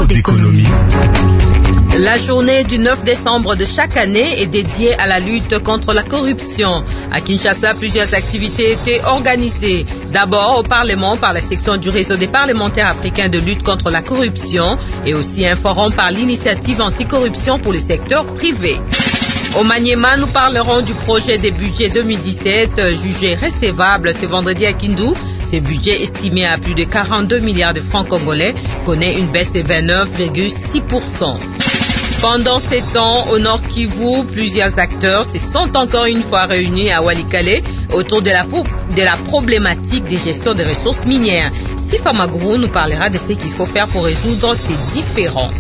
d'économie. La journée du 9 décembre de chaque année est dédiée à la lutte contre la corruption. À Kinshasa, plusieurs activités étaient organisées. D'abord au Parlement par la section du réseau des parlementaires africains de lutte contre la corruption et aussi un forum par l'initiative anticorruption pour le secteur privé. Au Maniema, nous parlerons du projet des budgets 2017 jugé recevable ce vendredi à Kindu. Ce budget estimé à plus de 42 milliards de francs congolais connaît une baisse de 29,6%. Pendant ces temps, au Nord Kivu, plusieurs acteurs se sont encore une fois réunis à Walikale autour de la problématique de gestion des ressources minières. Sifa Magourou nous parlera de ce qu'il faut faire pour résoudre ces différends.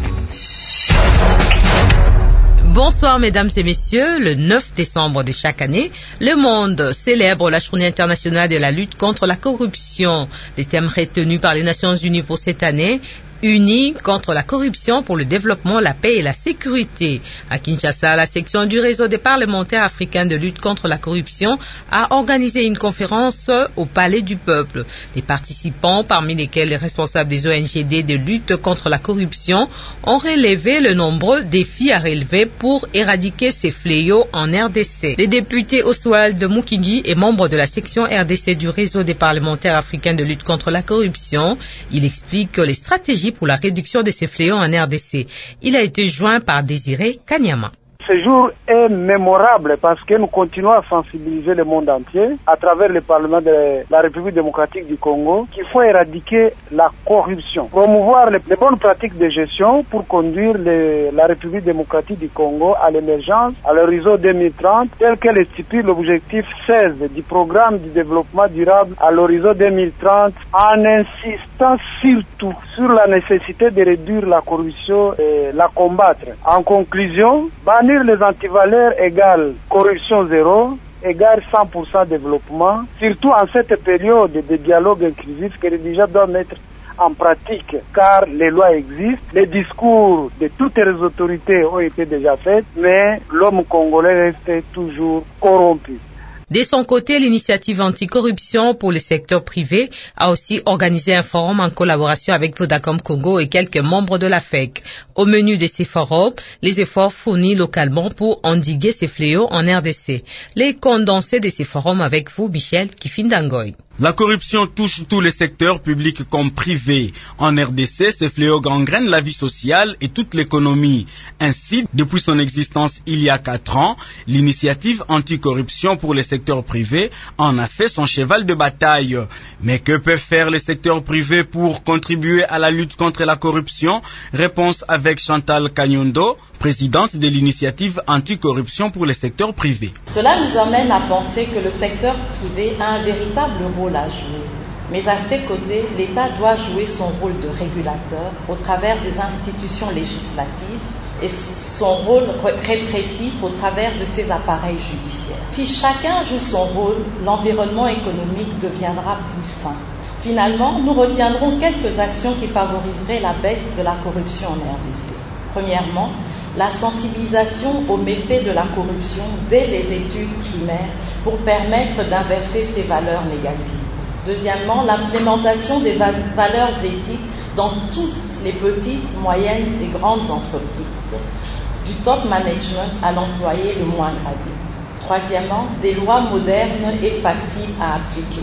Bonsoir mesdames et messieurs, le 9 décembre de chaque année, le monde célèbre la journée internationale de la lutte contre la corruption. Les thèmes retenus par les Nations Unies pour cette année: unis contre la corruption pour le développement, la paix et la sécurité. À Kinshasa, la section du réseau des parlementaires africains de lutte contre la corruption a organisé une conférence au Palais du Peuple. Les participants, parmi lesquels les responsables des ONGD de lutte contre la corruption, ont relevé le nombreux défis à relever pour éradiquer ces fléaux en RDC. Le député Oswald Moukingi est membre de la section RDC du réseau des parlementaires africains de lutte contre la corruption. Il explique les stratégies pour la réduction de ces fléaux en RDC. Il a été joint par Désiré Kanyama. Ce jour est mémorable parce que nous continuons à sensibiliser le monde entier à travers le Parlement de la République démocratique du Congo qu'il faut éradiquer la corruption, promouvoir les bonnes pratiques de gestion pour conduire la République démocratique du Congo à l'émergence à l'horizon 2030 tel que stipule l'objectif 16 du programme du développement durable à l'horizon 2030 en insistant surtout sur la nécessité de réduire la corruption et la combattre. En conclusion, bannir les antivaleurs égale corruption zéro, égale 100% développement, surtout en cette période de dialogue inclusif que les dirigeants doivent mettre en pratique, car les lois existent, les discours de toutes les autorités ont été déjà faits, mais l'homme congolais reste toujours corrompu. De son côté, l'initiative anticorruption pour le secteur privé a aussi organisé un forum en collaboration avec Vodacom Congo et quelques membres de la FEC. Au menu de ces forums, les efforts fournis localement pour endiguer ces fléaux en RDC. Les condensés de ces forums avec vous, Michel Kifindangoy. La corruption touche tous les secteurs publics comme privés. En RDC, ces fléaux gangrènent la vie sociale et toute l'économie. Ainsi, depuis son existence il y a 4 ans, l'initiative anticorruption pour les secteurs privés en a fait son cheval de bataille. Mais que peuvent faire les secteurs privés pour contribuer à la lutte contre la corruption? Réponse avec Chantal Kanyondo, présidente de l'initiative anticorruption pour les secteurs privés. Cela nous amène à penser que le secteur privé a un véritable rôle à jouer. Mais à ses côtés, l'État doit jouer son rôle de régulateur au travers des institutions législatives et son rôle répressif au travers de ses appareils judiciaires. Si chacun joue son rôle, l'environnement économique deviendra plus sain. Finalement, nous retiendrons quelques actions qui favoriseraient la baisse de la corruption en RDC. Premièrement, la sensibilisation aux méfaits de la corruption dès les études primaires pour permettre d'inverser ces valeurs négatives. Deuxièmement, l'implémentation des valeurs éthiques dans toutes les petites, moyennes et grandes entreprises, du top management à l'employé le moins gradé. Troisièmement, des lois modernes et faciles à appliquer.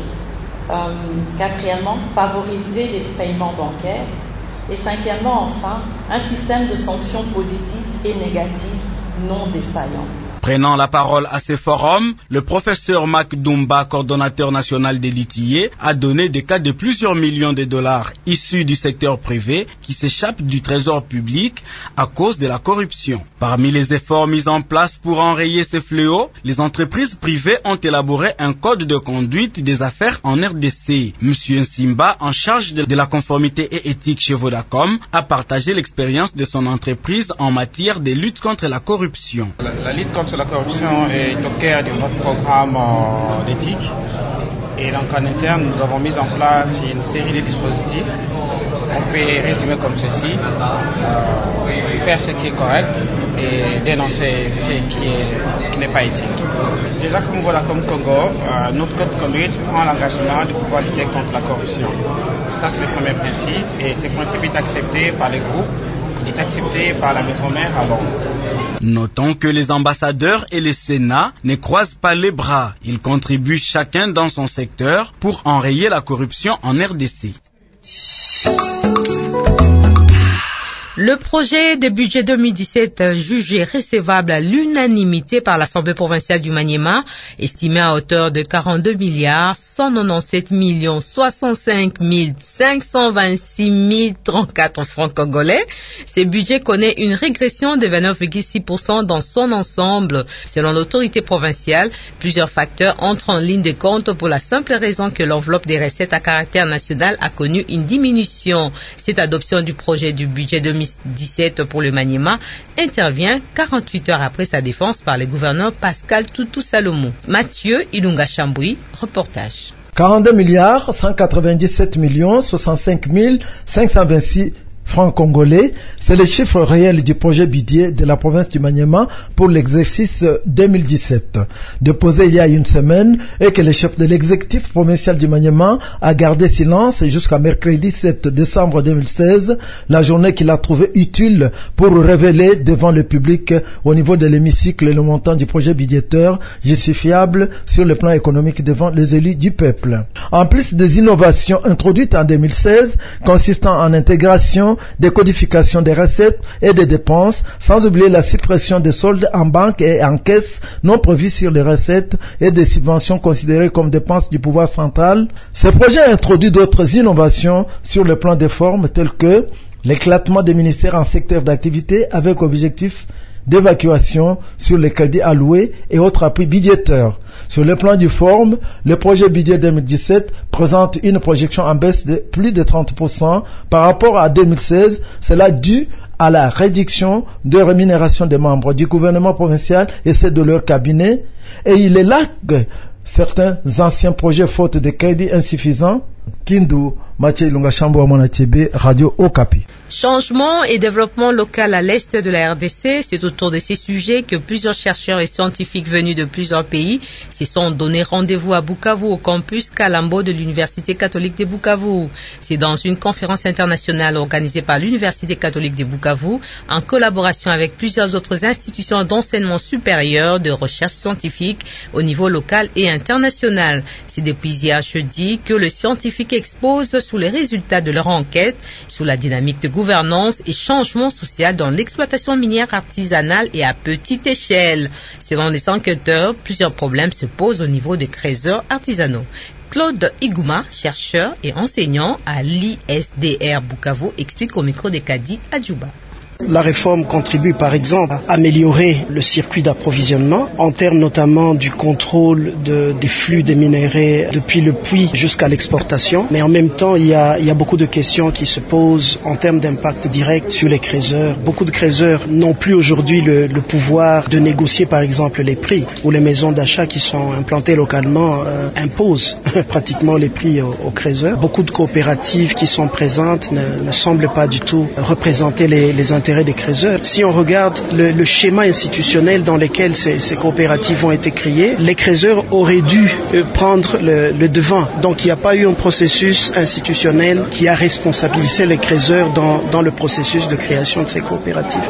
Quatrièmement, favoriser les paiements bancaires. Et cinquièmement, enfin, un système de sanctions positives et négatives non défaillant. Prenant la parole à ce forum, le professeur Mac Dumba, coordonnateur national des litiers, a donné des cas de plusieurs millions de dollars issus du secteur privé qui s'échappent du trésor public à cause de la corruption. Parmi les efforts mis en place pour enrayer ces fléaux, les entreprises privées ont élaboré un code de conduite des affaires en RDC. Monsieur Nsimba, en charge de la conformité et éthique chez Vodacom, a partagé l'expérience de son entreprise en matière de lutte contre la corruption. La lutte contre la corruption est au cœur de notre programme d'éthique. Et donc en interne, nous avons mis en place une série de dispositifs. On peut résumer comme ceci. Faire ce qui est correct et dénoncer ce qui n'est pas éthique. Déjà comme voilà comme Congo, notre code de conduite prend l'engagement de pouvoir lutter contre la corruption. Ça c'est le premier principe et ce principe est accepté par les groupes est accepté par la maison mère avant. Notons que les ambassadeurs et les Sénats ne croisent pas les bras. Ils contribuent chacun dans son secteur pour enrayer la corruption en RDC. Le projet de budget 2017 jugé recevable à l'unanimité par l'Assemblée provinciale du Maniema, estimé à hauteur de 42 milliards 197 millions 65 526 034 francs congolais. Ce budget connaît une régression de 29,6% dans son ensemble. Selon l'autorité provinciale, plusieurs facteurs entrent en ligne de compte pour la simple raison que l'enveloppe des recettes à caractère national a connu une diminution. Cette adoption du projet du budget 2017 pour le Maniema intervient 48 heures après sa défense par le gouverneur Pascal Toutou Salomon. Mathieu Ilunga Chamboui, reportage. 42 milliards 197 millions 65 526 francs congolais, c'est le chiffre réel du projet budget de la province du Maniema pour l'exercice 2017, déposé il y a une semaine et que le chef de l'exécutif provincial du Maniema a gardé silence jusqu'à mercredi 7 décembre 2016, la journée qu'il a trouvé utile pour révéler devant le public au niveau de l'hémicycle le montant du projet budgétaire justifiable sur le plan économique devant les élus du peuple. En plus des innovations introduites en 2016 consistant en intégration des codifications des recettes et des dépenses, sans oublier la suppression des soldes en banque et en caisse non prévus sur les recettes et des subventions considérées comme dépenses du pouvoir central. Ce projet introduit d'autres innovations sur le plan des formes telles que l'éclatement des ministères en secteurs d'activité avec objectif d'évacuation sur les crédits alloués et autres appuis budgétaires. Sur le plan du forme, le projet budget 2017 présente une projection en baisse de plus de 30% par rapport à 2016, cela dû à la réduction de rémunération des membres du gouvernement provincial et ceux de leur cabinet, et il est là que certains anciens projets faute de crédits insuffisants. Kindu, Mathieu Ilunga Chambo à Monatiebe, Radio Okapi. Changement et développement local à l'est de la RDC, c'est autour de ces sujets que plusieurs chercheurs et scientifiques venus de plusieurs pays se sont donné rendez-vous à Bukavu au campus Kalambo de l'Université catholique de Bukavu. C'est dans une conférence internationale organisée par l'Université catholique de Bukavu en collaboration avec plusieurs autres institutions d'enseignement supérieur de recherche scientifique au niveau local et international. C'est depuis hier jeudi que le scientifique expose sous les résultats de leur enquête sur la dynamique de gouvernance et changement social dans l'exploitation minière artisanale et à petite échelle. Selon les enquêteurs, plusieurs problèmes se posent au niveau des creuseurs artisanaux. Claude Igouma, chercheur et enseignant à l'ISDR Bukavu, explique au micro de Kadi Adjouba. La réforme contribue par exemple à améliorer le circuit d'approvisionnement en termes notamment du contrôle des flux des minéraux depuis le puits jusqu'à l'exportation. Mais en même temps, il y a beaucoup de questions qui se posent en termes d'impact direct sur les creuseurs. Beaucoup de creuseurs n'ont plus aujourd'hui le pouvoir de négocier par exemple les prix, ou les maisons d'achat qui sont implantées localement imposent pratiquement les prix aux creuseurs. Beaucoup de coopératives qui sont présentes ne semblent pas du tout représenter les intérêts des creuseurs. Si on regarde le schéma institutionnel dans lequel ces coopératives ont été créées, les creuseurs auraient dû prendre le devant. Donc il n'y a pas eu un processus institutionnel qui a responsabilisé les creuseurs dans le processus de création de ces coopératives.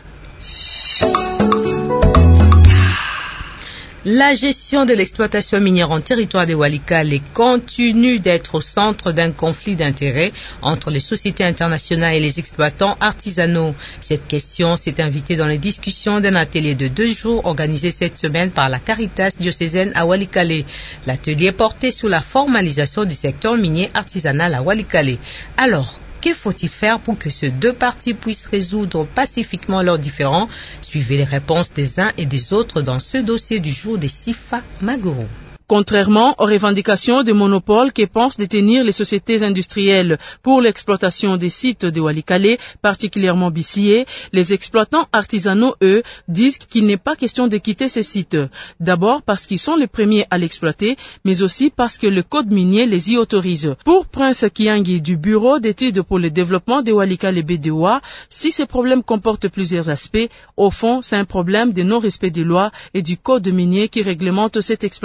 La gestion de l'exploitation minière en territoire de Walikale continue d'être au centre d'un conflit d'intérêts entre les sociétés internationales et les exploitants artisanaux. Cette question s'est invitée dans les discussions d'un atelier de 2 jours organisé cette semaine par la Caritas diocésaine à Walikale. L'atelier portait sur la formalisation du secteur minier artisanal à Walikale. Alors, que faut-il faire pour que ces deux parties puissent résoudre pacifiquement leurs différends? Suivez les réponses des uns et des autres dans ce dossier du jour de Sifa Magoro. Contrairement aux revendications de monopole que pensent détenir les sociétés industrielles pour l'exploitation des sites de Walikale, particulièrement Bissié, les exploitants artisanaux, eux, disent qu'il n'est pas question de quitter ces sites. D'abord parce qu'ils sont les premiers à l'exploiter, mais aussi parce que le code minier les y autorise. Pour Prince Kiangi du Bureau d'études pour le développement de Walikale BDOA, si ces problèmes comportent plusieurs aspects, au fond, c'est un problème de non-respect des lois et du code minier qui réglemente cette exploitation.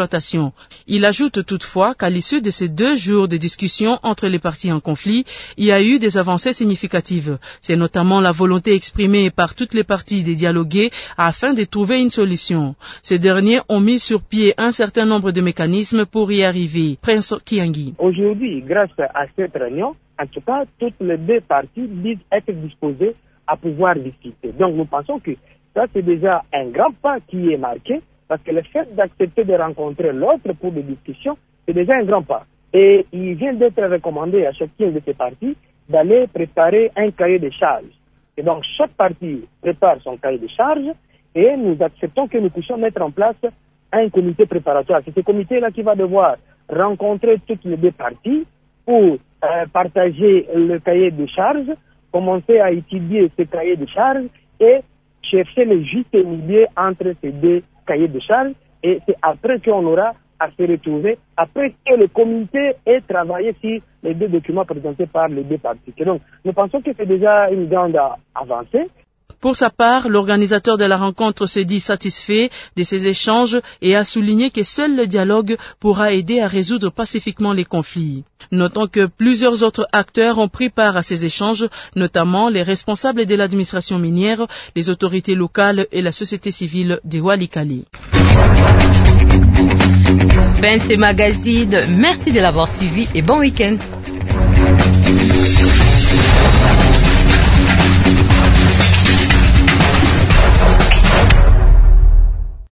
solution. Il ajoute toutefois qu'à l'issue de ces 2 jours de discussion entre les parties en conflit, il y a eu des avancées significatives. C'est notamment la volonté exprimée par toutes les parties de dialoguer afin de trouver une solution. Ces derniers ont mis sur pied un certain nombre de mécanismes pour y arriver. Prince Kiangi. Aujourd'hui, grâce à cette réunion, en tout cas, toutes les 2 parties disent être disposées à pouvoir discuter. Donc nous pensons que ça c'est déjà un grand pas qui est marqué, parce que le fait d'accepter de rencontrer l'autre pour des discussions, c'est déjà un grand pas. Et il vient d'être recommandé à chacune de ces parties d'aller préparer un cahier de charges. Et donc chaque partie prépare son cahier de charges et nous acceptons que nous puissions mettre en place un comité préparatoire. C'est ce comité-là qui va devoir rencontrer toutes les 2 parties pour partager le cahier de charges, commencer à étudier ce cahier de charges et chercher le juste milieu entre ces 2 cahiers de charges. Et c'est après qu'on aura à se retrouver, après que le comité ait travaillé sur les 2 documents présentés par les 2 parties. Et donc, nous pensons que c'est déjà une grande avancée. Pour sa part, l'organisateur de la rencontre se dit satisfait de ces échanges et a souligné que seul le dialogue pourra aider à résoudre pacifiquement les conflits. Notons que plusieurs autres acteurs ont pris part à ces échanges, notamment les responsables de l'administration minière, les autorités locales et la société civile de Walikale. Fin de ces magazines, merci de l'avoir suivi et bon week-end.